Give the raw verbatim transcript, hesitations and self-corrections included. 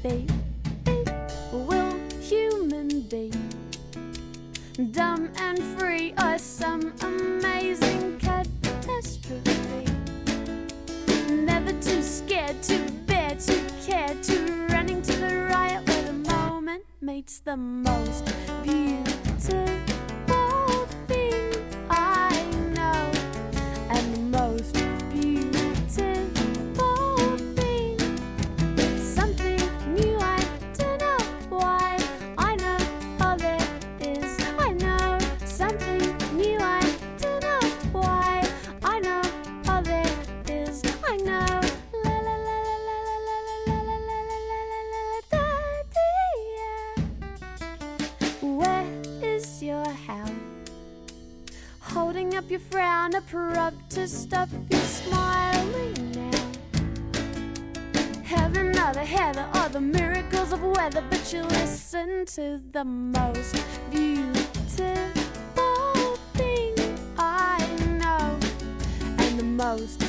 be, be, will human be dumb and free, or some amazing catastrophe? Never too scared, too bare, too care, too running to the riot where the moment meets the most beautiful thing I know, and the most beautiful thing, something new. I don't know why. I know all there is. I know something new. I don't know why. I know all there is. I know. La la la la la la la la la la la la da dee ya. Where is your how? Holding up your frown, a prop to stop you smiling now. Heaven or the heather or the miracles of weather, but you listen to the most beautiful thing I know, and the most